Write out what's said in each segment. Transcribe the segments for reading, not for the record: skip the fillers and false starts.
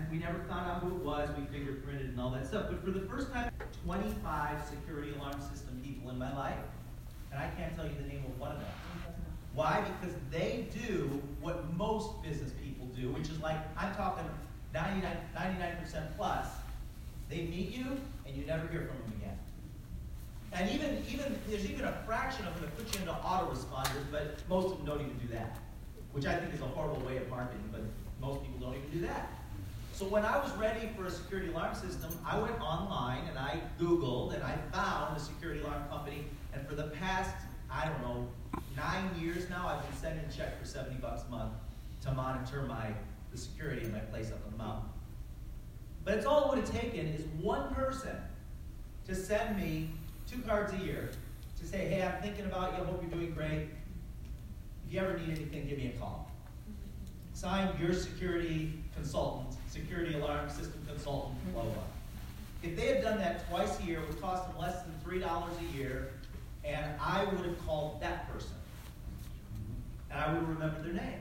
we never found out who it was. We fingerprinted and all that stuff. But for the first time, 25 security alarm system people in my life, and I can't tell you the name of one of them. Why? Because they do what most business people do, which is like, I'm talking 99% plus. They meet you, and you never hear from them again. And even there's even a fraction of them that put you into autoresponders, but most of them don't even do that, which I think is a horrible way of marketing, but most people don't even do that. So when I was ready for a security alarm system, I went online and I Googled and I found a security alarm company, and for the past, I don't know, 9 years now, I've been sending a check for $70 a month to monitor the security in my place up on the mountain. But it's all it would have taken is one person to send me 2 cards a year to say, hey, I'm thinking about you, I hope you're doing great. If you ever need anything, give me a call. Signed, your security consultant, security alarm system consultant, blah, blah, blah. If they had done that twice a year, it would cost them less than $3 a year, and I would have called that person. And I would remember their name.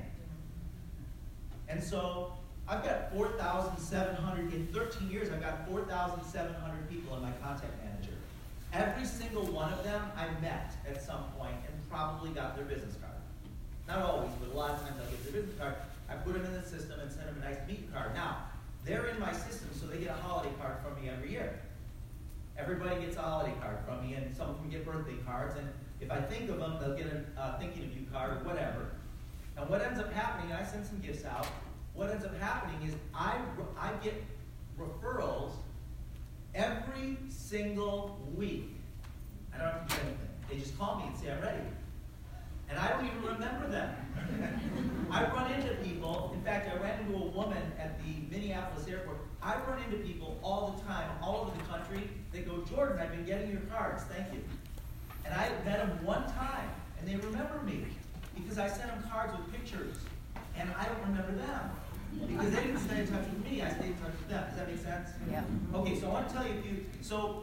And so I've got 4,700, in 13 years, I've got 4,700 people in my contact manager. Every single one of them I met at some point and probably got their business card. Not always, but a lot of times I get their business card. I put them in the system and send them a nice meet card. Now, they're in my system, so they get a holiday card from me every year. Everybody gets a holiday card from me, and some of them get birthday cards, and if I think of them, they'll get a thinking of you card or whatever. And what ends up happening, I send some gifts out, what ends up happening is I get referrals every single week. I don't have to do anything. They just call me and say, I'm ready. And I don't even remember them. I run into people. In fact, I ran into a woman at the Minneapolis airport. I run into people all the time, all over the country. They go, Jordan, I've been getting your cards. Thank you. And I met them one time, and they remember me because I sent them cards with pictures, and I don't remember them because they didn't stay in touch with me. I stayed in touch with them. Does that make sense? Yeah. Okay, so I want to tell you a few. So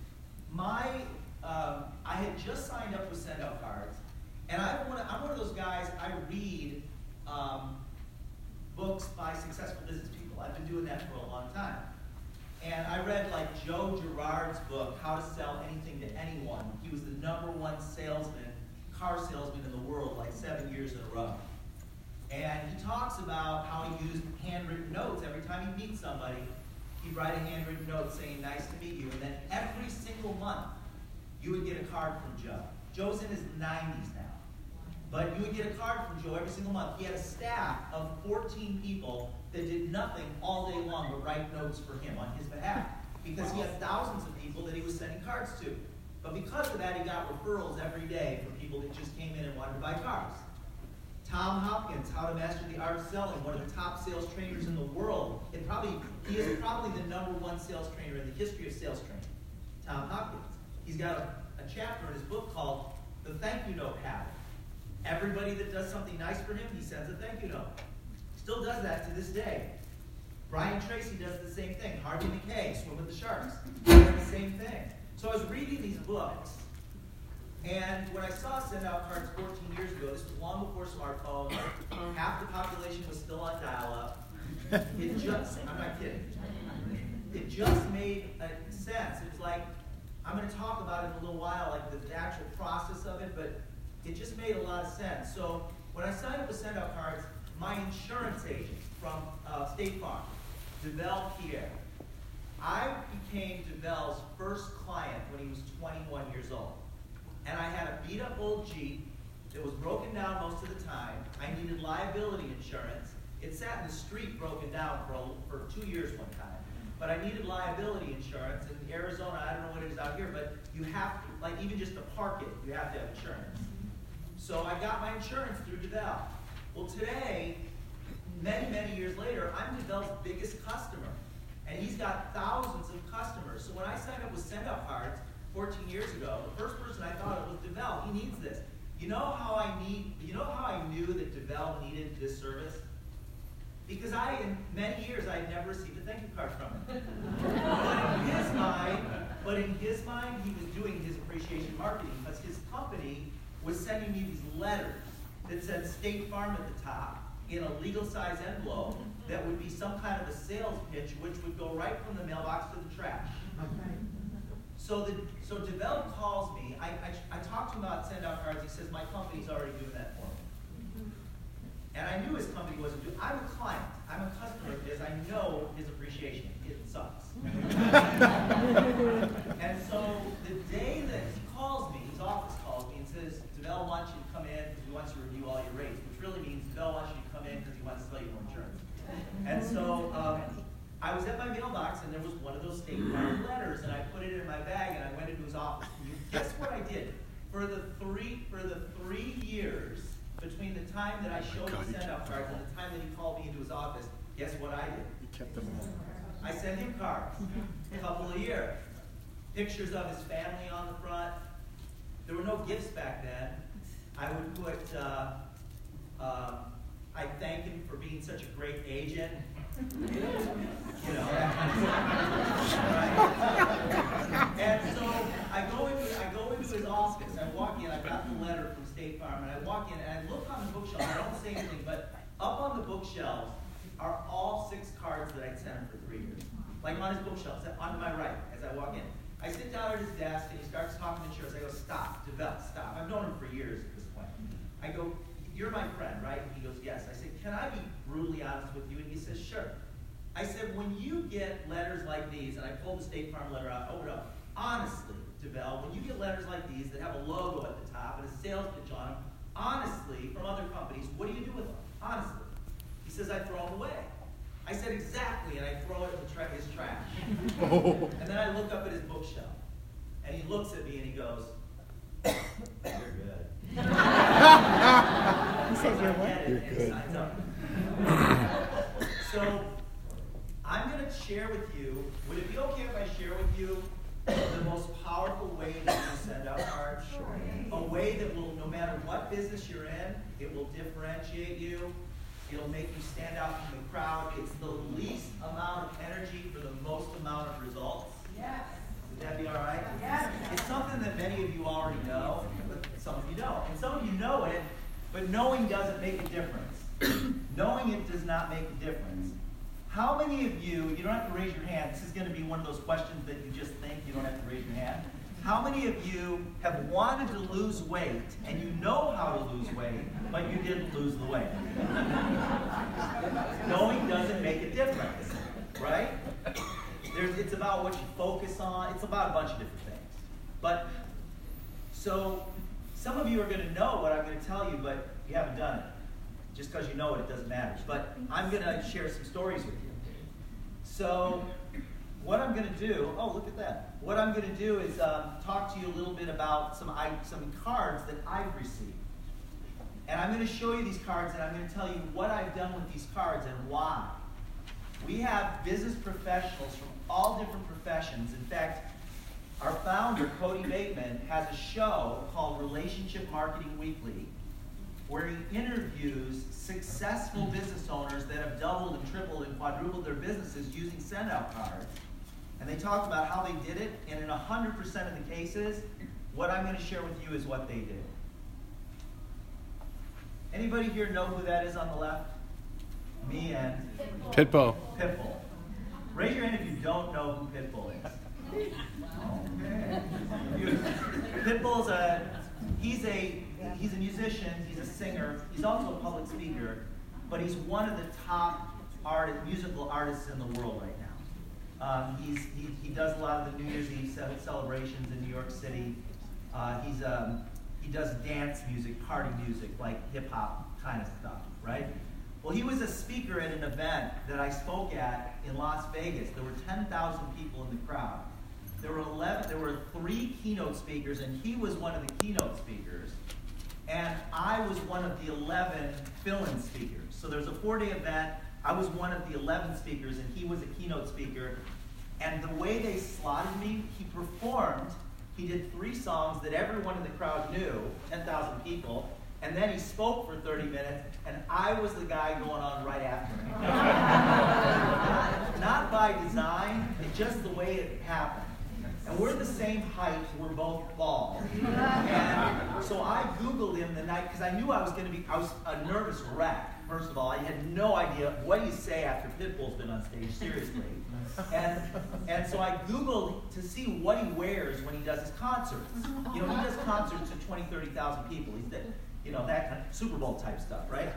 I had just signed up with Send Out Cards, and I'm one of those guys. I read books by successful business people. I've been doing that for a long time. And I read like Joe Girard's book, How to Sell Anything to Anyone. He was the #1 salesman, car salesman in the world, like 7 years in a row. And he talks about how he used handwritten notes. Every time he meets somebody, he'd write a handwritten note saying, nice to meet you. And then every single month, you would get a card from Joe. Joe's in his 90s now. But you would get a card from Joe every single month. He had a staff of 14 people that did nothing all day long but write notes for him on his behalf because he had thousands of people that he was sending cards to. But because of that, he got referrals every day from people that just came in and wanted to buy cars. Tom Hopkins, How to Master the Art of Selling, one of the top sales trainers in the world. He is probably the #1 sales trainer in the history of sales training. Tom Hopkins. He's got a chapter in his book called The Thank You Note Habit. Everybody that does something nice for him, he sends a thank you note. Still does that to this day. Brian Tracy does the same thing. Harvey McKay, Swim with the Sharks, does the same thing. So I was reading these books, and when I saw Send Out Cards 14 years ago, this was long before smartphones, half the population was still on dial-up. I'm not kidding. It just made sense. It was like, I'm going to talk about it in a little while, like the actual process of it, but it just made a lot of sense. So when I signed up with Send Out Cards, my insurance agent from State Farm, Devel Pierre, I became Devel's first client when he was 21 years old. And I had a beat-up old Jeep that was broken down most of the time. I needed liability insurance. It sat in the street broken down for 2 years one time. But I needed liability insurance. In Arizona, I don't know what it is out here, but you have to, like even just to park it, you have to have insurance. So I got my insurance through Devel. Well, today, many, many years later, I'm Devel's biggest customer. And he's got thousands of customers. So when I signed up with Send Out Cards 14 years ago, the first person I thought of was Devel. He needs this. You know how I knew that Devel needed this service? Because in many years, I had never received a thank you card from him. But in his mind, he was doing his appreciation marketing because his company was sending me these letters that said State Farm at the top. in a legal size envelope that would be some kind of a sales pitch, which would go right from the mailbox to the trash. So DeVell calls me. I talked to him about send out cards. He says, my company's already doing that for me. And I knew his company wasn't doing it. I'm a client. I'm a customer of his. I know his appreciation. It sucks. And so the day that he calls me, his office calls me and says, DeVell wants you to come in because he wants you to review all your rates, which really means DeVell wants you to come in because he wants to sell you more insurance. And so I was at my mailbox and there was one of those State Farm letters, and I put it in my bag and I went into his office. And guess what I did? For the three years between the time that I showed him send-out cards and the time that he called me into his office, guess what I did? You kept them all. I sent him cards, a couple a year. Pictures of his family on the front. There were no gifts back then. I would put, I thank him for being such a great agent. You know, that kind of stuff. Right? And so I go into his office. I walk in. I got the letter from State Farm, and I walk in and I look on the bookshelf. I don't say anything, but up on the bookshelves are all 6 cards that I'd sent him for 3 years. Like on his bookshelves, on my right, as I walk in. I sit down at his desk and he starts talking to insurance. I go, stop, DeVell, stop. I've known him for years at this point. I go, you're my friend, right? And he goes, yes. I said, can I be brutally honest with you? And he says, sure. I said, when you get letters like these, and I pulled the State Farm letter out, opened it up, honestly, DeVell, when you get letters like these that have a logo at the top and a sales pitch on them, honestly, from other companies, what do you do with them? Honestly. He says, I throw them away. I said, exactly, and I throw it in his trash. And then I look up at his bookshelf, and he looks at me and he goes, you're good. He says, you're what? You're good. Signs up. So, I'm going to share with you, would it be okay if I share with you the most powerful way that you send out cards? Sure. A way that will, no matter what business you're in, it will differentiate you. It'll make you stand out from the crowd. It's the least amount of energy for the most amount of results. Yes. Would that be all right? Yes. It's something that many of you already know, but some of you don't. And some of you know it, but knowing doesn't make a difference. Knowing it does not make a difference. How many of you don't have to raise your hand. This is going to be one of those questions that you just think, you don't have to raise your hand. How many of you have wanted to lose weight, and you know how to lose weight, but you didn't lose the weight? Knowing doesn't make a difference, right? It's about what you focus on. It's about a bunch of different things. But, so, some of you are going to know what I'm going to tell you, but you haven't done it. Just because you know it doesn't matter. But I'm going to share some stories with you. So, what I'm going to do, oh, look at that. What I'm going to do is talk to you a little bit about some cards that I've received. And I'm going to show you these cards, and I'm going to tell you what I've done with these cards and why. We have business professionals from all different professions. In fact, our founder, Cody Bateman, has a show called Relationship Marketing Weekly, where he interviews successful business owners that have doubled and tripled and quadrupled their businesses using send-out cards. And they talk about how they did it, and in 100% of the cases, what I'm going to share with you is what they did. Anybody here know who that is on the left? Me and Pitbull. Pitbull. Raise your hand if you don't know who Pitbull is. Okay. Pitbull's he's a musician, he's a singer, he's also a public speaker, but he's one of the top musical artists in the world right now. He does a lot of the New Year's Eve celebrations in New York City. He does dance music, party music, like hip-hop kind of stuff, right? Well, he was a speaker at an event that I spoke at in Las Vegas. There were 10,000 people in the crowd. There were 3 keynote speakers, and he was one of the keynote speakers. And I was one of the 11 fill-in speakers. So there's a 4-day event. I was one of the 11 speakers, and he was a keynote speaker. And the way they slotted me, he performed. He did 3 songs that everyone in the crowd knew, 10,000 people. And then he spoke for 30 minutes, and I was the guy going on right after him. Not by design, it's just the way it happened. And we're the same height, we're both bald. And so I Googled him the night, because I knew I was a nervous wreck. first of all. I had no idea what do you say after Pitbull's been on stage, seriously. And so I Googled to see what he wears when he does his concerts. You know, he does concerts to 20, 30,000 people. He's the, you know, that kind of Super Bowl type stuff, right?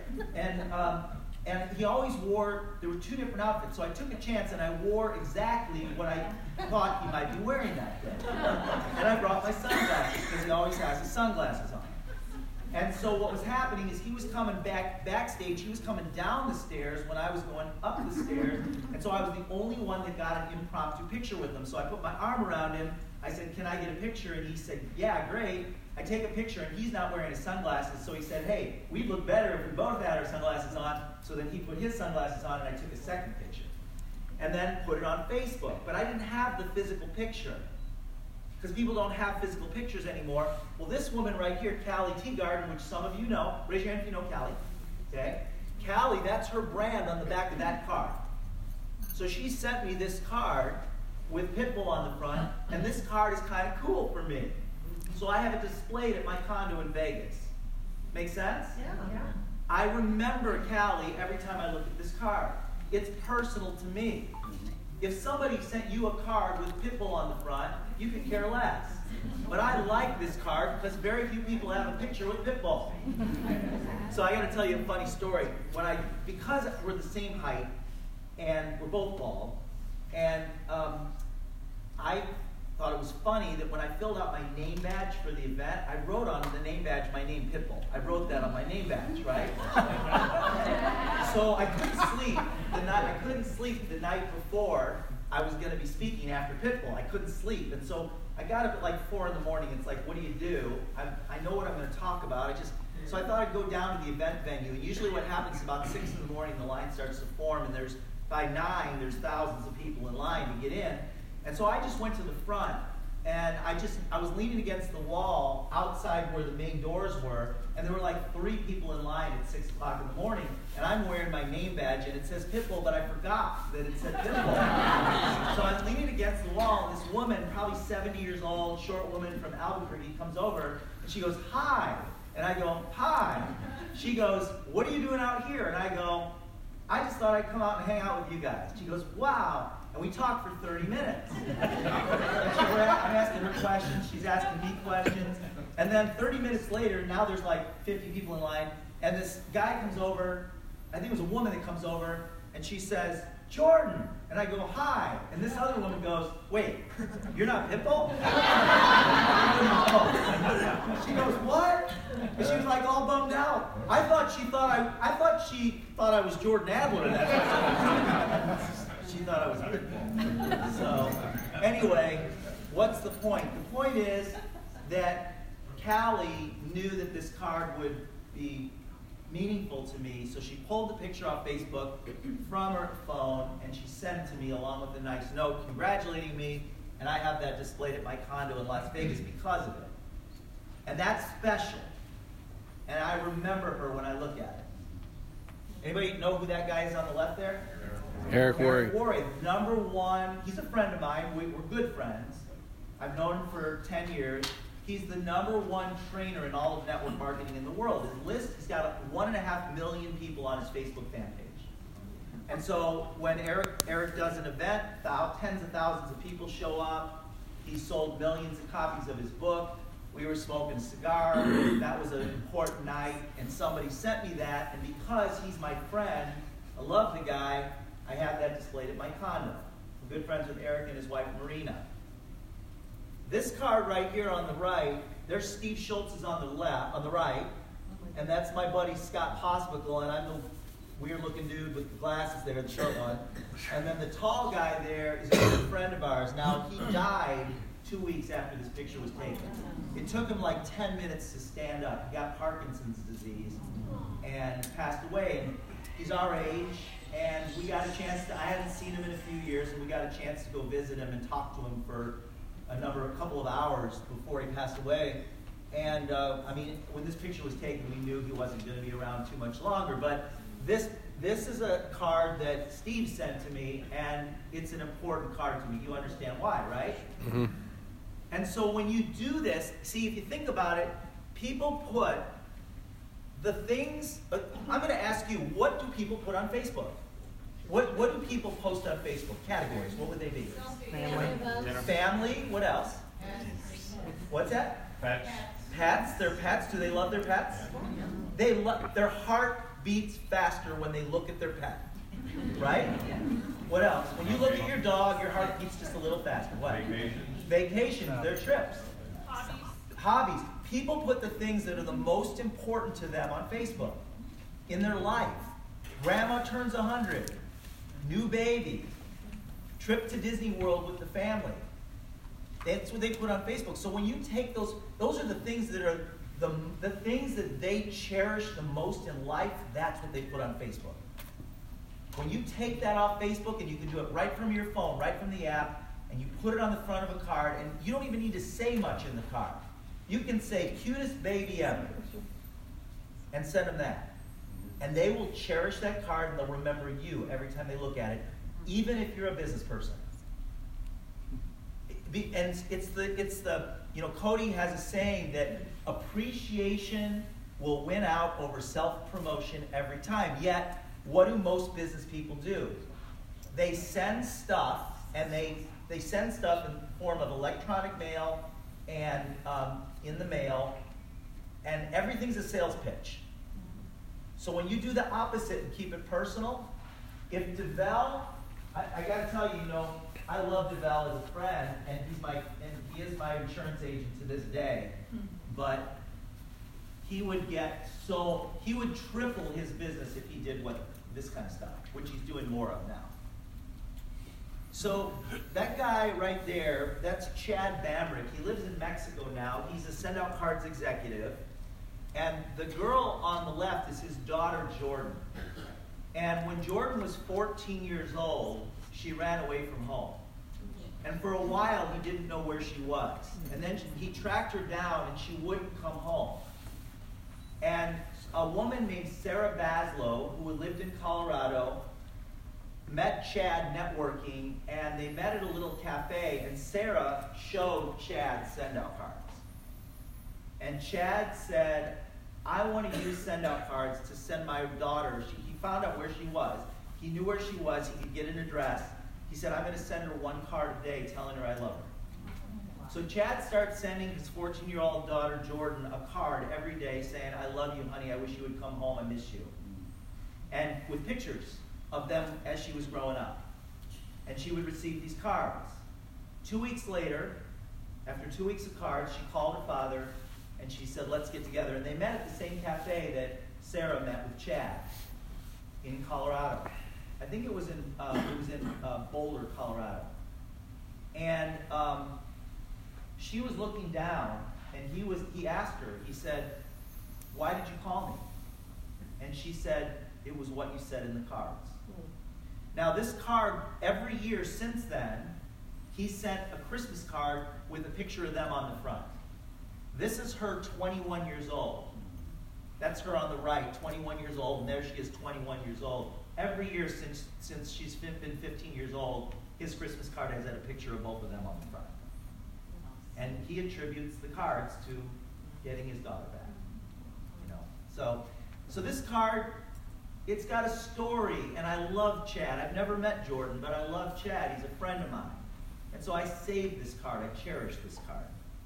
And he always wore, there were 2 different outfits, so I took a chance and I wore exactly what I thought he might be wearing that day. And I brought my sunglasses, because he always has his sunglasses on. And so what was happening is he was coming backstage, he was coming down the stairs when I was going up the stairs, and so I was the only one that got an impromptu picture with him. So I put my arm around him, I said, can I get a picture? And he said, yeah, great. I take a picture, and he's not wearing his sunglasses, so he said, hey, we'd look better if we both had our sunglasses on. So then he put his sunglasses on, and I took a second picture. And then put it on Facebook. But I didn't have the physical picture, because people don't have physical pictures anymore. Well, this woman right here, Callie Teagarden, which some of you know, raise your hand if you know Callie, okay? Callie, that's her brand on the back of that card. So she sent me this card with Pitbull on the front, and this card is kind of cool for me. So I have it displayed at my condo in Vegas. Make sense? Yeah. I remember Callie every time I look at this card. It's personal to me. If somebody sent you a card with Pitbull on the front, you could care less. But I like this card because very few people have a picture with Pitbull. So I got to tell you a funny story. Because we're the same height and we're both bald, and I thought it was funny that when I filled out my name badge for the event, I wrote on the name badge my name Pitbull. I wrote that on my name badge, right? So I couldn't sleep the night before I was going to be speaking after Pitbull. I couldn't sleep, and so I got up at like 4 in the morning. It's like, what do you do? I know what I'm going to talk about. So I thought I'd go down to the event venue. And usually what happens is about 6 in the morning, the line starts to form, and by 9, there's thousands of people in line to get in. And so I just went to the front, and I was leaning against the wall outside where the main doors were, and there were like 3 people in line at 6 o'clock in the morning, and I'm wearing my name badge, and it says Pitbull, but I forgot that it said Pitbull. So I'm leaning against the wall, and this woman, probably 70 years old, short woman from Albuquerque, comes over, and she goes, hi. And I go, hi. She goes, what are you doing out here? And I go, I just thought I'd come out and hang out with you guys. She goes, wow. And we talked for 30 minutes. I'm asking her questions, she's asking me questions. And then 30 minutes later, now there's like 50 people in line, and this guy comes over, I think it was a woman that comes over, and she says, Jordan. And I go, hi. And this other woman goes, wait, you're not Pitbull? She goes, what? And she was like all bummed out. I thought she thought I was Jordan Adler. She thought I was Pitbull. So, anyway, what's the point? The point is that Callie knew that this card would be meaningful to me, so she pulled the picture off Facebook from her phone, and she sent it to me along with a nice note congratulating me, and I have that displayed at my condo in Las Vegas because of it. And that's special. And I remember her when I look at it. Anybody know who that guy is on the left there? Eric Worre. Worre, number 1. He's a friend of mine. We're good friends. I've known him for 10 years. He's the number 1 trainer in all of network marketing in the world. His list, he's got 1.5 million people on his Facebook fan page. And so when Eric does an event, tens of thousands of people show up. He sold millions of copies of his book. We were smoking a cigar. That was an important night, and somebody sent me that, and because he's my friend, I love the guy, I have that displayed at my condo. I'm good friends with Eric and his wife, Marina. This card right here on the right, there's Steve Schultz is on the right, and that's my buddy Scott Pospical, and I'm the weird-looking dude with the glasses there, the short one. And then the tall guy there is a good friend of ours. Now, he died 2 weeks after this picture was taken. It took him like 10 minutes to stand up. He got Parkinson's disease and passed away. And he's our age, and we got a chance to, I hadn't seen him in a few years, and we got a chance to go visit him and talk to him for a couple of hours before he passed away. And I mean, when this picture was taken, we knew he wasn't going to be around too much longer. But this is a card that Steve sent to me, and it's an important card to me. You understand why, right? Mm-hmm. And so when you do this, see, if you think about it, people put the things, I'm going to ask you, what do people put on Facebook? What do people post on Facebook? Categories, what would they be? Family, what else? What's that? Pets. Pets, their pets, do they love their pets? Their heart beats faster when they look at their pet, right? What else? When you look at your dog, your heart beats just a little faster. What? Vacations, their trips. Hobbies. People put the things that are the most important to them on Facebook in their life. Grandma turns 100. New baby. Trip to Disney World with the family. That's what they put on Facebook. So when you take those are the things that are the things that they cherish the most in life, that's what they put on Facebook. When you take that off Facebook, and you can do it right from your phone, right from the app, and you put it on the front of a card, and you don't even need to say much in the card. You can say, cutest baby ever, and send them that. And they will cherish that card, and they'll remember you every time they look at it, even if you're a business person. And it's the Cody has a saying that appreciation will win out over self-promotion every time. Yet, what do most business people do? They send stuff, and they send stuff in the form of electronic mail and in the mail, and everything's a sales pitch. So when you do the opposite and keep it personal, if DeVal, I got to tell you, I love DeVal as a friend, and he is my insurance agent to this day. But he would triple his business if he did this kind of stuff, which he's doing more of now. So that guy right there, that's Chad Bamrick. He lives in Mexico now. He's a Send Out Cards executive. And the girl on the left is his daughter, Jordan. And when Jordan was 14 years old, she ran away from home. And for a while, he didn't know where she was. And then he tracked her down, and she wouldn't come home. And a woman named Sarah Baslow, who lived in Colorado, met Chad networking, and they met at a little cafe, and Sarah showed Chad send-out cards. And Chad said, I want to use send-out cards to send my daughter. He found out where she was. He knew where she was. He could get an address. He said, I'm going to send her one card a day telling her I love her. So Chad starts sending his 14-year-old daughter, Jordan, a card every day saying, I love you, honey. I wish you would come home. I miss you. And with pictures of them as she was growing up. And she would receive these cards. 2 weeks later, after 2 weeks of cards, she called her father, and she said, let's get together. And they met at the same cafe that Sarah met with Chad in Colorado. I think it was in Boulder, Colorado. And she was looking down, and he asked her, he said, why did you call me? And she said, it was what you said in the cards. Now this card, every year since then, he sent a Christmas card with a picture of them on the front. This is her 21 years old. That's her on the right, 21 years old, and there she is, 21 years old. Every year since she's been 15 years old, his Christmas card has had a picture of both of them on the front. And he attributes the cards to getting his daughter back. So this card, it's got a story, and I love Chad. I've never met Jordan, but I love Chad. He's a friend of mine. And so I saved this card. I cherish this card.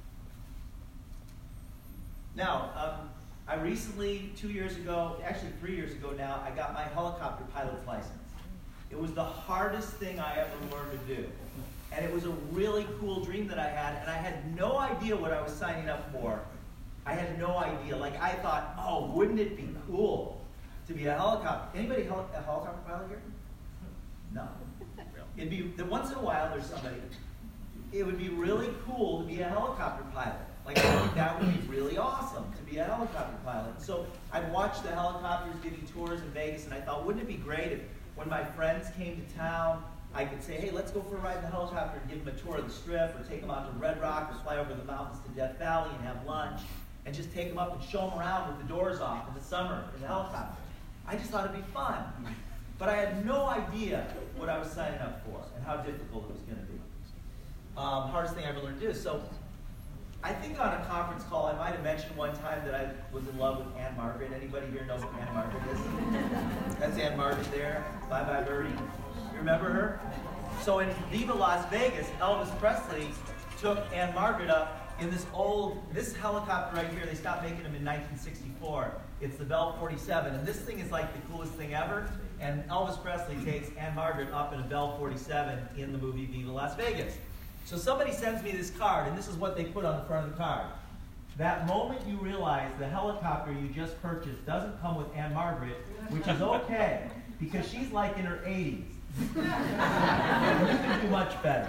Now, I recently, 2 years ago, actually 3 years ago now, I got my helicopter pilot's license. It was the hardest thing I ever learned to do. And it was a really cool dream that I had, and I had no idea what I was signing up for. I had no idea. Like, I thought, oh, wouldn't it be cool to be a helicopter? Anybody a helicopter pilot here? No. It'd be, once in a while there's somebody. It would be really cool to be a helicopter pilot. Like, I think that would be really awesome to be a helicopter pilot. So I'd watch the helicopters giving tours in Vegas, and I thought, wouldn't it be great if when my friends came to town, I could say, hey, let's go for a ride in the helicopter and give them a tour of the Strip, or take them out to Red Rock, or fly over the mountains to Death Valley and have lunch, and just take them up and show them around with the doors off in the summer in the helicopter. I just thought it'd be fun. But I had no idea what I was signing up for and how difficult it was going to be. Hardest thing I ever learned to do. So I think on a conference call, I might have mentioned one time that I was in love with Anne Margaret. Anybody here know who Anne Margaret is? That's Anne Margaret there. Bye Bye Birdie. You remember her? So in Viva Las Vegas, Elvis Presley took Anne Margaret up in this helicopter right here. They stopped making them in 1964. It's the Bell 47, and this thing is like the coolest thing ever. And Elvis Presley takes Anne Margaret up in a Bell 47 in the movie Viva Las Vegas. So somebody sends me this card, and this is what they put on the front of the card. That moment you realize the helicopter you just purchased doesn't come with Anne Margaret, which is okay, because she's like in her 80s. And you can do much better.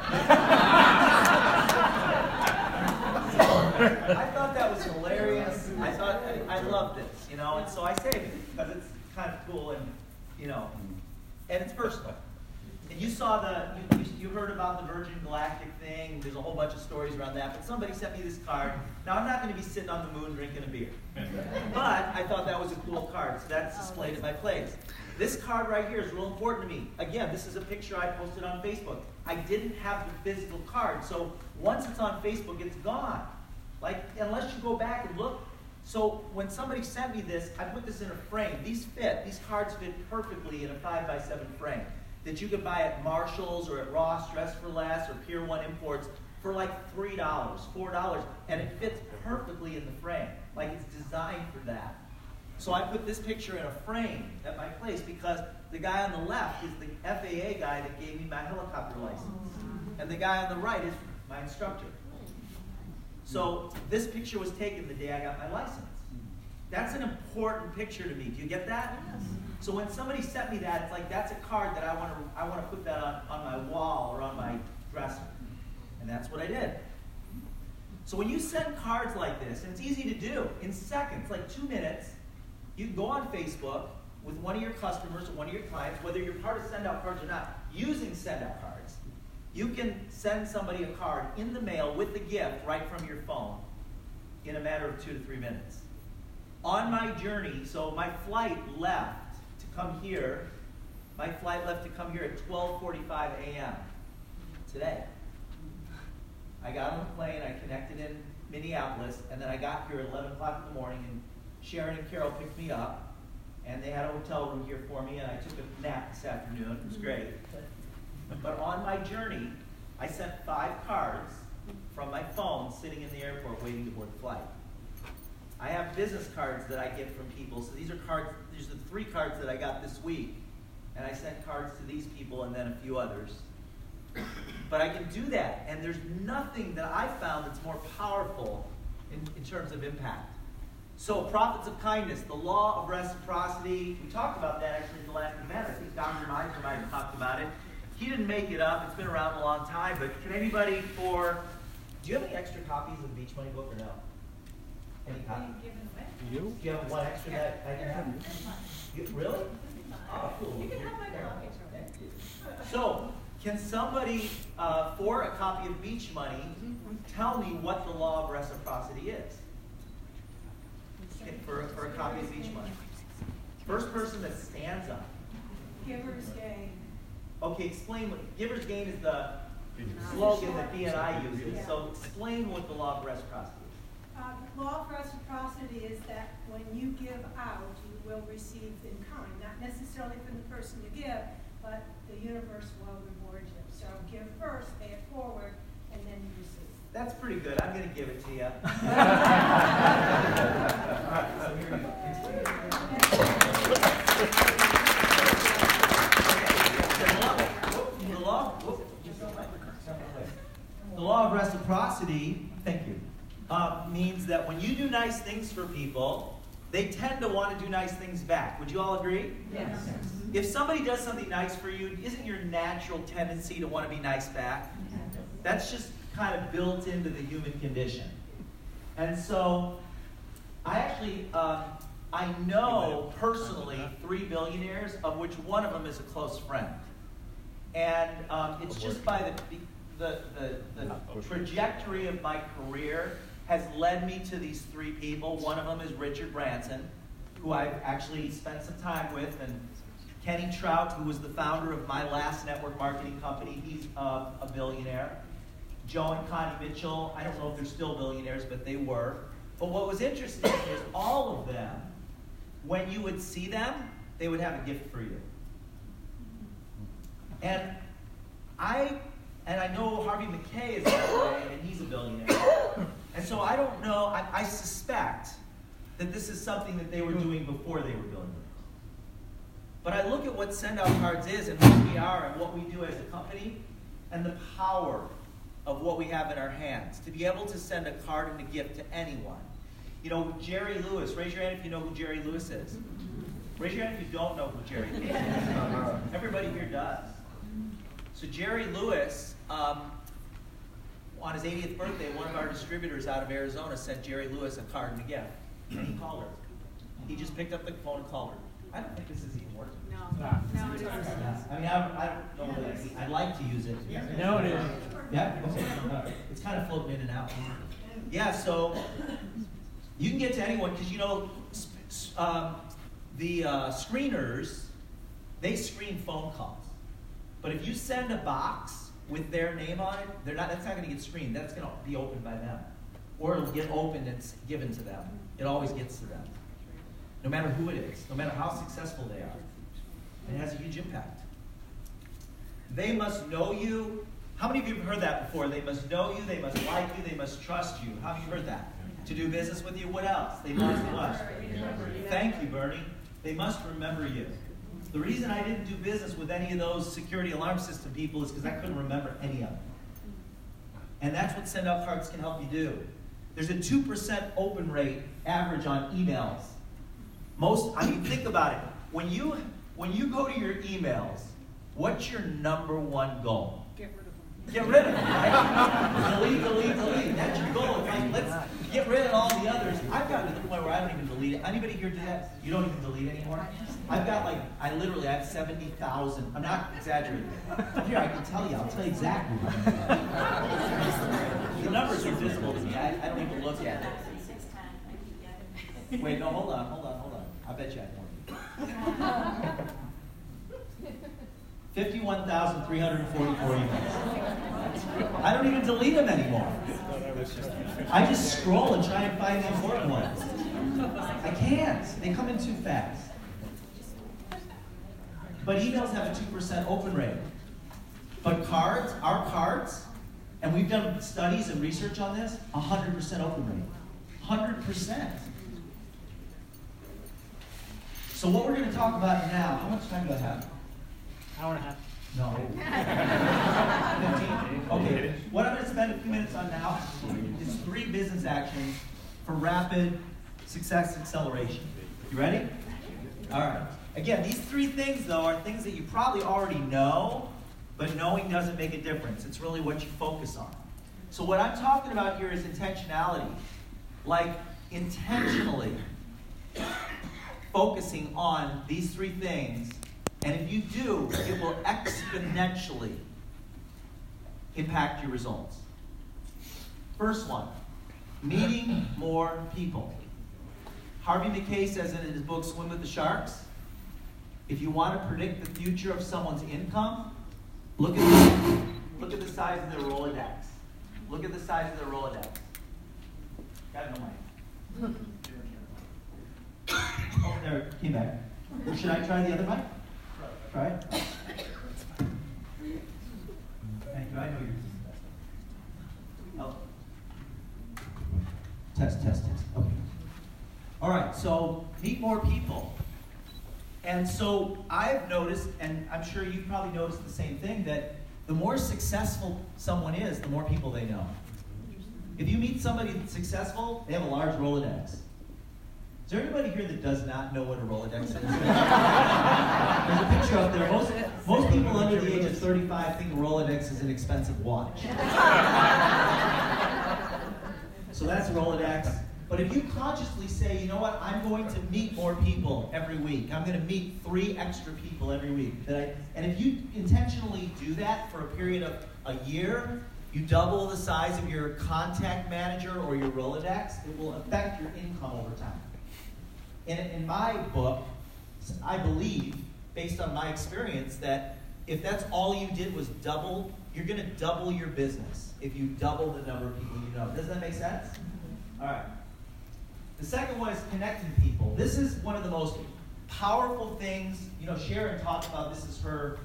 I thought that was hilarious. I loved this, you know, and so I saved it because it's kind of cool and, you know, and it's personal. And you saw you heard about the Virgin Galactic thing. There's a whole bunch of stories around that. But somebody sent me this card. Now, I'm not going to be sitting on the moon drinking a beer. But I thought that was a cool card, so that's displayed at my place. This card right here is real important to me. Again, this is a picture I posted on Facebook. I didn't have the physical card, so once it's on Facebook, it's gone. Like, unless you go back and look. So when somebody sent me this, I put this in a frame. These cards fit perfectly in a 5x7 frame that you could buy at Marshall's or at Ross Dress for Less or Pier 1 Imports for like $3, $4, and it fits perfectly in the frame. Like, it's designed for that. So I put this picture in a frame at my place because the guy on the left is the FAA guy that gave me my helicopter license. And the guy on the right is my instructor. So this picture was taken the day I got my license. That's an important picture to me. Do you get that? Yes. So when somebody sent me that, it's like that's a card that I want to put that on my wall or on my dresser. And that's what I did. So when you send cards like this, and it's easy to do, in seconds, like 2 minutes, you can go on Facebook with one of your customers or one of your clients, whether you're part of Send Out Cards or not, using Send Out Cards. You can send somebody a card in the mail with the gift right from your phone in a matter of 2 to 3 minutes. On my journey, so my flight left to come here. My flight left to come here at 12:45 a.m. today. I got on the plane, I connected in Minneapolis, and then I got here at 11 o'clock in the morning, and Sharon and Carol picked me up, and they had a hotel room here for me, and I took a nap this afternoon. It was great. But on my journey, I sent 5 cards from my phone sitting in the airport waiting to board the flight. I have business cards that I get from people. So these are the 3 cards that I got this week. And I sent cards to these people and then a few others. But I can do that. And there's nothing that I found that's more powerful in terms of impact. So Profits of Kindness, the law of reciprocity. We talked about that actually at the last event. I think Dr. Meisner might have talked about it. He didn't make it up. It's been around a long time. But can anybody do you have any extra copies of the Beach Money book or no? Any copies? You? Do you have one extra that I can have? Really? Oh, cool. You can have my copy. So, can somebody, for a copy of Beach Money, tell me what the law of reciprocity is? For a copy of Beach Money. First person that stands up. Giver's gain. Okay, explain what giver's gain is the slogan that B&I uses. So explain what the law of reciprocity is. The law of reciprocity is that when you give out, you will receive in kind. Not necessarily from the person you give, but the universe will reward you. So give first, pay it forward, and then you receive. That's pretty good. I'm going to give it to you. All right, so here we go. The law of reciprocity, thank you, means that when you do nice things for people, they tend to want to do nice things back. Would you all agree? Yes. If somebody does something nice for you, isn't your natural tendency to want to be nice back? That's just kind of built into the human condition. And so, I know personally 3 billionaires, of which one of them is a close friend. And it's just by the trajectory of my career has led me to these 3 people. One of them is Richard Branson, who I've actually spent some time with, and Kenny Trout, who was the founder of my last network marketing company. He's a billionaire. Joe and Connie Mitchell. I don't know if they're still billionaires, but they were. But what was interesting is all of them, when you would see them, they would have a gift for you. And I know Harvey Mackay is that way, and he's a billionaire. And so I don't know, I suspect that this is something that they were doing before they were billionaires. But I look at what Send Out Cards is and who we are and what we do as a company and the power of what we have in our hands. To be able to send a card and a gift to anyone. You know, Jerry Lewis, raise your hand if you know who Jerry Lewis is. Raise your hand if you don't know who Jerry Lewis is. Everybody here does. So Jerry Lewis, on his 80th birthday, one of our distributors out of Arizona sent Jerry Lewis a card and a gift. And he called her. He just picked up the phone and called her. I don't think this is even working. No, it isn't. I mean, I don't know that. I'd like to use it. No, it isn't. Yeah? Okay. It's kind of floating in and out. Yeah, so you can get to anyone because, you know, the screeners, they screen phone calls. But if you send a box with their name on it, that's not going to get screened. That's going to be opened by them. Or it'll get opened and given to them. It always gets to them. No matter who it is, no matter how successful they are. It has a huge impact. They must know you. How many of you have heard that before? They must know you, they must like you, they must trust you. How have you heard that? To do business with you, what else? They must what? Thank you, Bernie. They must remember you. The reason I didn't do business with any of those security alarm system people is because I couldn't remember any of them. And that's what Send Out Cards can help you do. There's a 2% open rate average on emails. Think about it. When you go to your emails, what's your number one goal? Get rid of them, right? delete. That's your goal. Like, let's get rid of all the others. I've gotten to the point where I don't even delete it. Anybody here do that? You don't even delete anymore? I have 70,000. I'm not exaggerating. Here, I can tell you. I'll tell you exactly. The numbers are visible to me. I don't even look at it. Wait, no, hold on. I bet you I have more. 51,344 emails. I don't even delete them anymore. I just scroll and try and find the important ones. I can't. They come in too fast. But emails have a 2% open rate. But cards, our cards, and we've done studies and research on this, 100% open rate. 100%. So what we're going to talk about now, how much time do I have? Hour and a half. No. 15? Okay. What I'm going to spend a few minutes on now is 3 business actions for rapid success acceleration. You ready? All right. Again, these 3 things, though, are things that you probably already know, but knowing doesn't make a difference. It's really what you focus on. So what I'm talking about here is intentionality. Like, intentionally focusing on these 3 things. And if you do, it will exponentially impact your results. First one, meeting more people. Harvey Mackay says in his book, Swim with the Sharks, if you want to predict the future of someone's income, look at the size of their Rolodex. Look at the size of their Rolodex. Got no mic. Oh, there, came back. Should I try the other mic? Try it. Thank you. I know you're doing the best. Oh. Test. Okay. All right, so meet more people. And so I've noticed, and I'm sure you've probably noticed the same thing, that the more successful someone is, the more people they know. If you meet somebody that's successful, they have a large Rolodex. Is there anybody here that does not know what a Rolodex is? There's a picture up there. Most people under the age of 35 think a Rolodex is an expensive watch. So that's a Rolodex. But if you consciously say, you know what, I'm going to meet more people every week. I'm going to meet 3 extra people every week. And if you intentionally do that for a period of a year, you double the size of your contact manager or your Rolodex, it will affect your income over time. In my book, I believe, based on my experience, that if that's all you did was double, you're going to double your business if you double the number of people you know. Does that make sense? All right. The second one is connecting people. This is one of the most powerful things. You know, Sharon talked about this as her,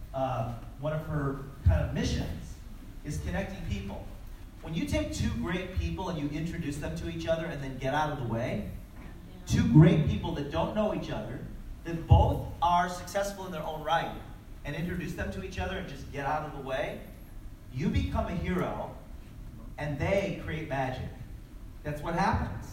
one of her kind of missions, is connecting people. When you take two great people and you introduce them to each other and then get out of the way, two great people that don't know each other, that both are successful in their own right, and introduce them to each other and just get out of the way, you become a hero and they create magic. That's what happens.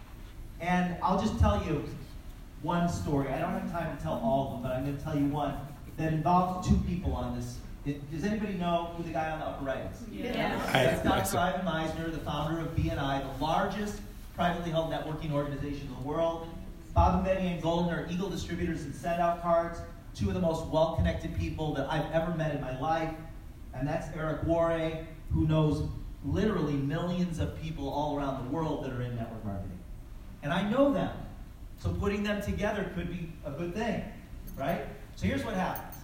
And I'll just tell you one story. I don't have time to tell all of them, but I'm going to tell you one that involves two people on this. Does anybody know who the guy on the upper right is? Yes. That's Dr. Ivan Meisner, the founder of BNI, the largest privately held networking organization in the world. Bob and Betty Ann Golden are Eagle distributors and send out cards. Two of the most well-connected people that I've ever met in my life. And that's Eric Worre, who knows literally millions of people all around the world that are in network marketing. And I know them. So putting them together could be a good thing, right? So here's what happens.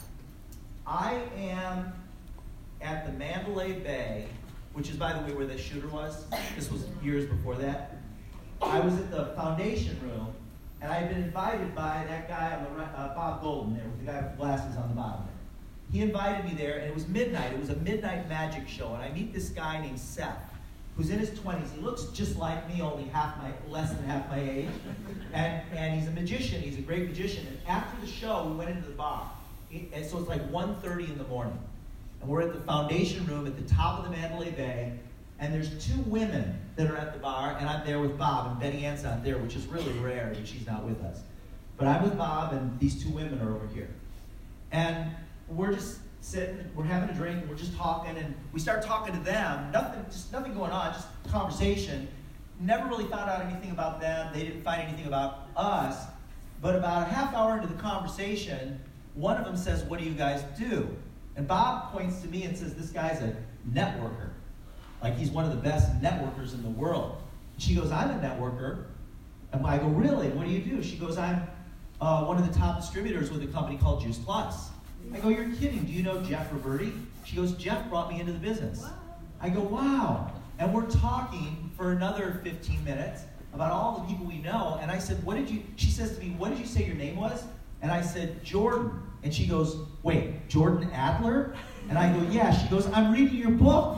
I am at the Mandalay Bay, which is, by the way, where the shooter was. This was years before that. I was at the foundation room, and I had been invited by that guy on the right, Bob Golden there, with the guy with glasses on the bottom there. He invited me there, and it was midnight. It was a midnight magic show, and I meet this guy named Seth, who's in his 20s. He looks just like me, only less than half my age. And he's a magician. He's a great magician. And after the show, we went into the bar. And so it's like 1:30 in the morning. And we're at the foundation room at the top of the Mandalay Bay. And there's two women that are at the bar, and I'm there with Bob, and Betty Ann's not there, which is really rare that she's not with us. But I'm with Bob, and these two women are over here. And we're just sitting, we're having a drink, and we're just talking, and we start talking to them. Nothing going on, just conversation. Never really found out anything about them. They didn't find anything about us. But about a half hour into the conversation, one of them says, "What do you guys do?" And Bob points to me and says, "This guy's a networker. Like, he's one of the best networkers in the world." She goes, "I'm a networker." And I go, "Really? What do you do?" She goes, "I'm one of the top distributors with a company called Juice Plus." I go, "You're kidding. Do you know Jeff Roberti?" She goes, "Jeff brought me into the business." I go, "Wow." And we're talking for another 15 minutes about all the people we know. And I said, she says to me, "What did you say your name was?" And I said, "Jordan." And she goes, "Wait, Jordan Adler?" And I go, "Yeah." She goes, "I'm reading your book."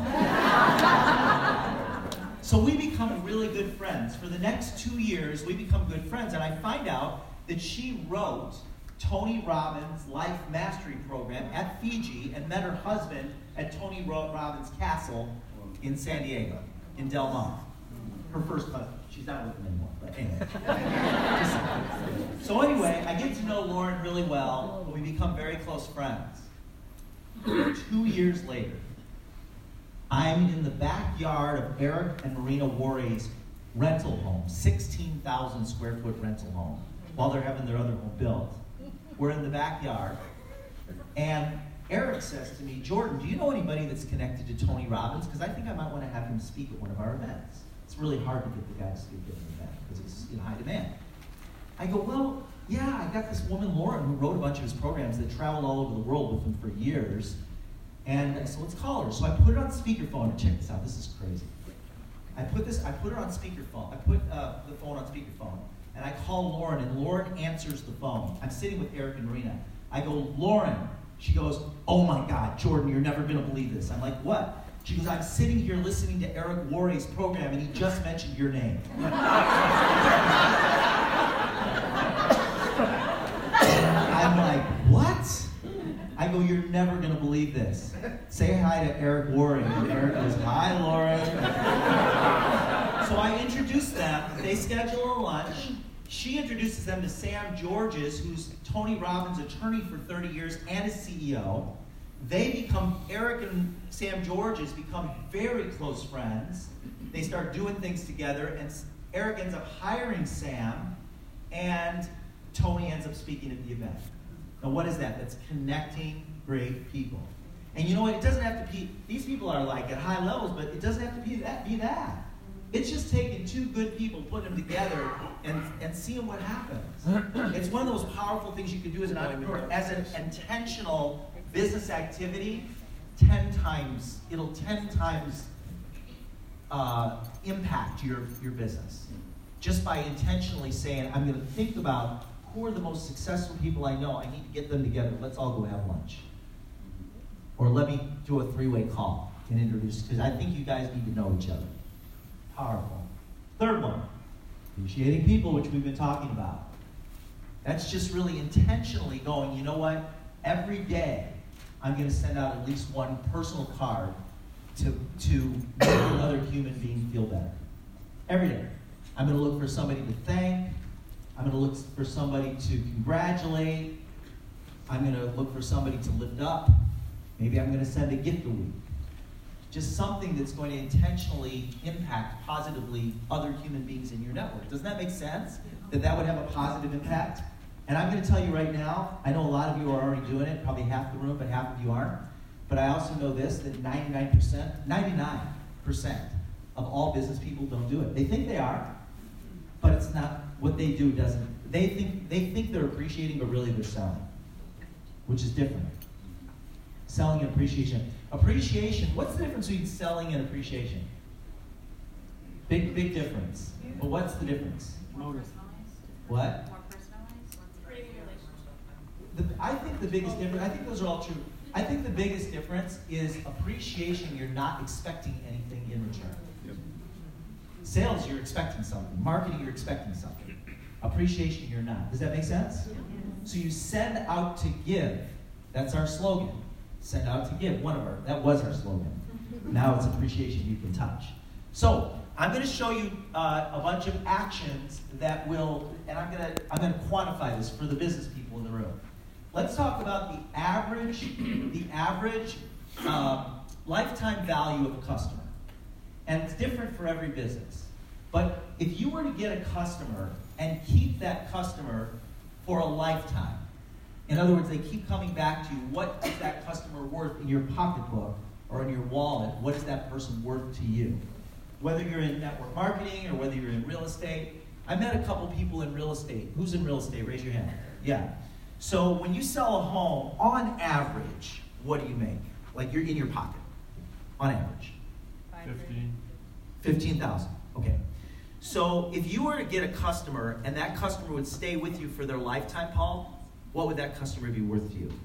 So we become really good friends. For the next 2 years, we become good friends. And I find out that she wrote Tony Robbins' Life Mastery Program at Fiji and met her husband at Tony Robbins' castle in San Diego, in Del Mar. Her first husband. She's not with him anymore, but anyway. So anyway, I get to know Lauren really well, and we become very close friends. 2 years later, I'm in the backyard of Eric and Marina Worre's rental home, 16,000 square foot rental home, while they're having their other home built. We're in the backyard, and Eric says to me, "Jordan, do you know anybody that's connected to Tony Robbins? Because I think I might want to have him speak at one of our events." It's really hard to get the guy to speak at an event because he's in high demand. I go, "Well, yeah, I got this woman, Lauren, who wrote a bunch of his programs that traveled all over the world with him for years. And so let's call her." So I put it on speakerphone, and check this out, this is crazy. I put her on speakerphone. I put the phone on speakerphone, and I call Lauren, and Lauren answers the phone. I'm sitting with Eric and Marina. I go, "Lauren." She goes, "Oh my God, Jordan, you're never gonna believe this." I'm like, "What?" She goes, "I'm sitting here listening to Eric Worre's program, and he just mentioned your name." I'm like, "What?" I go, "You're never going to believe this. Say hi to Eric Worre." And Eric goes, "Hi, Lauren." So I introduce them. They schedule a lunch. She introduces them to Sam Georges, who's Tony Robbins' attorney for 30 years and his CEO. Eric and Sam Georges become very close friends. They start doing things together, and Eric ends up hiring Sam, and Tony ends up speaking at the event. Now what is that? That's connecting great people. And you know what? It doesn't have to be, these people are like at high levels, but it doesn't have to be that. It's just taking two good people, putting them together, and seeing what happens. It's one of those powerful things you can do as an entrepreneur, as an intentional business activity 10 times, it'll 10 times impact your business. Just by intentionally saying, I'm going to think about who are the most successful people I know. I need to get them together. Let's all go have lunch. Or let me do a 3-way call and introduce, because I think you guys need to know each other. Powerful. Third one, appreciating people, which we've been talking about. That's just really intentionally going, you know what? Every day, I'm going to send out at least one personal card to make another human being feel better. Every day. I'm going to look for somebody to thank. I'm going to look for somebody to congratulate. I'm going to look for somebody to lift up. Maybe I'm going to send a gift a week. Just something that's going to intentionally impact positively other human beings in your network. Doesn't that make sense? That would have a positive impact? And I'm going to tell you right now, I know a lot of you are already doing it, probably half the room, but half of you aren't. But I also know this, that 99% of all business people don't do it. They think they are, but it's not what they do doesn't. They think they're appreciating, but really they're selling, which is different. Selling and appreciation. Appreciation, what's the difference between selling and appreciation? Big difference. But what's the difference? Motive. What? More personalized? Creating a relationship. I think the biggest difference, I think those are all true. I think the biggest difference is appreciation, you're not expecting anything in return. Yep. Sales, you're expecting something. Marketing, you're expecting something. Appreciation, you're not. Does that make sense? So you send out to give. That's our slogan. Send out to give. That was our slogan. Now it's appreciation you can touch. So I'm going to show you a bunch of actions that will, and I'm going to quantify this for the business people in the room. Let's talk about the average lifetime value of a customer. And it's different for every business. But if you were to get a customer and keep that customer for a lifetime, in other words, they keep coming back to you, what is that customer worth in your pocketbook or in your wallet? What is that person worth to you? Whether you're in network marketing or whether you're in real estate. I met a couple people in real estate. Who's in real estate? Raise your hand. Yeah. So when you sell a home, on average, what do you make? Like you're in your pocket, on average. 15,000. Okay. So if you were to get a customer and that customer would stay with you for their lifetime, Paul, what would that customer be worth to you?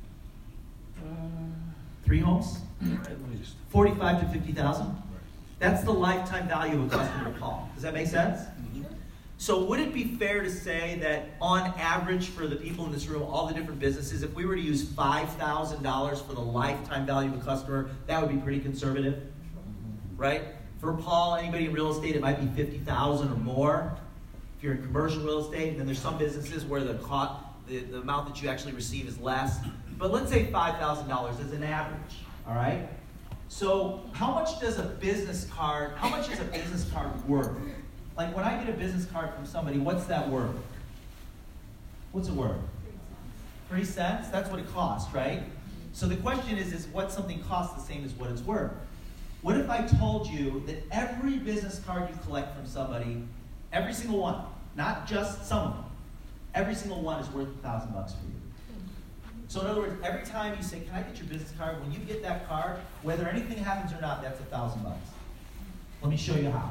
3 homes? At least. 45 to 50,000? That's the lifetime value of a customer, Paul. Does that make sense? So would it be fair to say that on average for the people in this room, all the different businesses, if we were to use $5,000 for the lifetime value of a customer, that would be pretty conservative, right? For Paul, anybody in real estate, it might be 50,000 or more. If you're in commercial real estate, and then there's some businesses where the amount that you actually receive is less. But let's say $5,000 as an average, all right? So how much is a business card worth? Like when I get a business card from somebody, what's that worth? What's it worth? 3 cents? That's what it costs, right? So the question is what something costs the same as what it's worth? What if I told you that every business card you collect from somebody, every single one, not just some of them, every single one is worth $1,000 for you? So in other words, every time you say, can I get your business card? When you get that card, whether anything happens or not, that's $1,000. Let me show you how.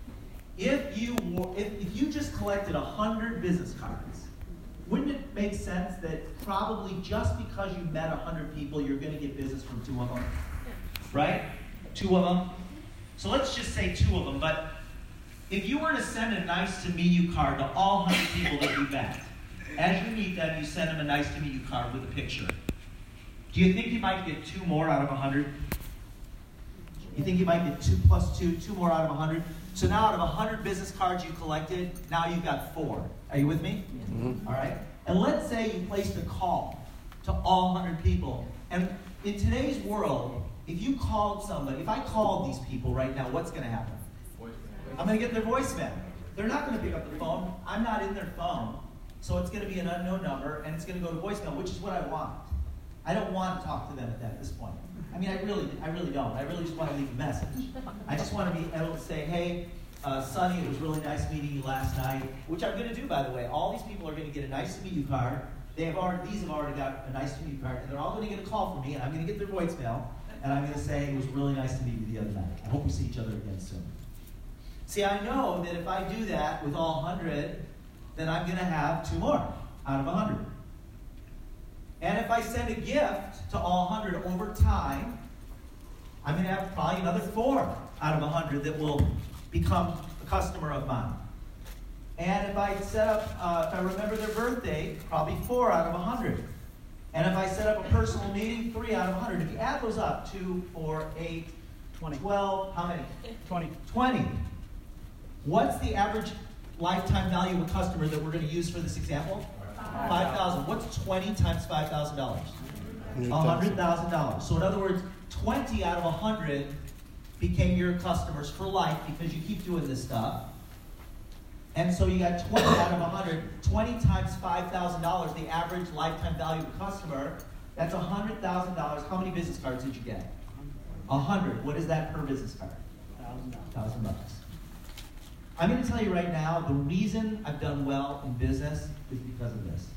If you just collected 100 business cards, wouldn't it make sense that probably just because you met 100 people, you're going to get business from 2 of them? Right? 2 of them? So let's just say 2 of them. But if you were to send a nice to meet you card to all 100 people that you met, as you meet them, you send them a nice to meet you card with a picture. Do you think you might get 2 more out of 100? You think you might get 2 plus 2 more out of 100? So now out of 100 business cards you collected, now you've got 4. Are you with me? Mm-hmm. All right. And let's say you placed a call to all 100 people. And in today's world, if you called somebody, if I called these people right now, what's going to happen? I'm going to get their voicemail. They're not going to pick up the phone. I'm not in their phone. So it's going to be an unknown number, and it's going to go to voicemail, which is what I want. I don't want to talk to them at this point. I mean, I really don't. I really just want to leave a message. I just want to be able to say, hey, Sonny, it was really nice meeting you last night, which I'm going to do, by the way. All these people are going to get a nice to meet you card. these have already got a nice to meet you card, and they're all going to get a call from me, and I'm going to get their voicemail, and I'm going to say, it was really nice to meet you the other night. I hope we see each other again soon. See, I know that if I do that with all 100, then I'm going to have 2 more out of 100. And if I send a gift to all 100 over time, I'm going to have probably another 4 out of 100 that will become a customer of mine. And if I set up, if I remember their birthday, probably 4 out of 100. And if I set up a personal meeting, 3 out of 100. If you add those up, 2, 4, 8, 20. 12, how many? 20. 20. What's the average lifetime value of a customer that we're going to use for this example? $5,000. What's 20 times $5,000? $100,000. So in other words, 20 out of 100 became your customers for life because you keep doing this stuff. And so you got 20 out of 100. 20 times $5,000, the average lifetime value of a customer, that's $100,000. How many business cards did you get? 100. What is that per business card? $1,000. I'm going to tell you right now, the reason I've done well in business is because of this.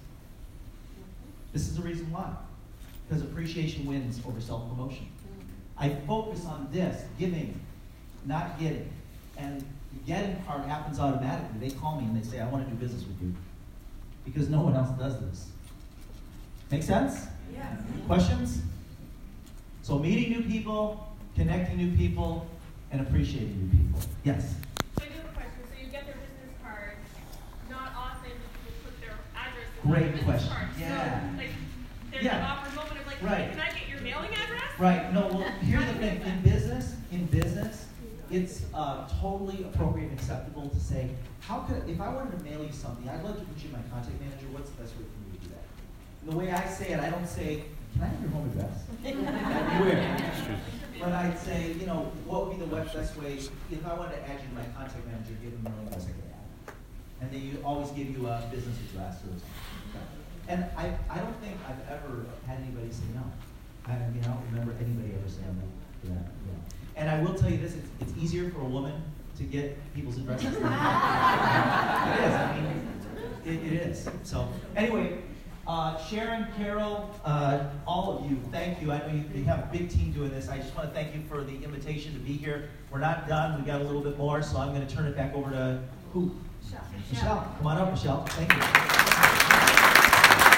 This is the reason why. Because appreciation wins over self-promotion. I focus on this, giving, not getting. And the getting part happens automatically. They call me and they say, I want to do business with you. Because no one else does this. Make sense? Yes. Questions? So meeting new people, connecting new people, and appreciating new people. Yes? So I do have a question. So you get their business card. Not often do people put their address in their Great business question. card. Yeah. So, like, there's Yeah. an awkward moment of like, Right. can I get your mailing address? Right. No, well, here's the thing. In business, it's totally appropriate and acceptable to say, if I wanted to mail you something, I'd like to put you in my contact manager. What's the best way for me to do that? And the way I say it, I don't say, can I have your home address? That'd be weird. But I'd say, what would be the best way, if I wanted to add you to my contact manager, give them your address, I could add. And they always give you a business address or something. And I don't think I've ever had anybody say no. I don't remember anybody ever saying no to that. And I will tell you this, it's easier for a woman to get people's addresses than it is. I mean, it is. So anyway, Sharon, Carol, all of you, thank you. I know you have a big team doing this. I just want to thank you for the invitation to be here. We're not done. We got a little bit more, so I'm going to turn it back over to who? Michelle. Come on up, Michelle. Thank you.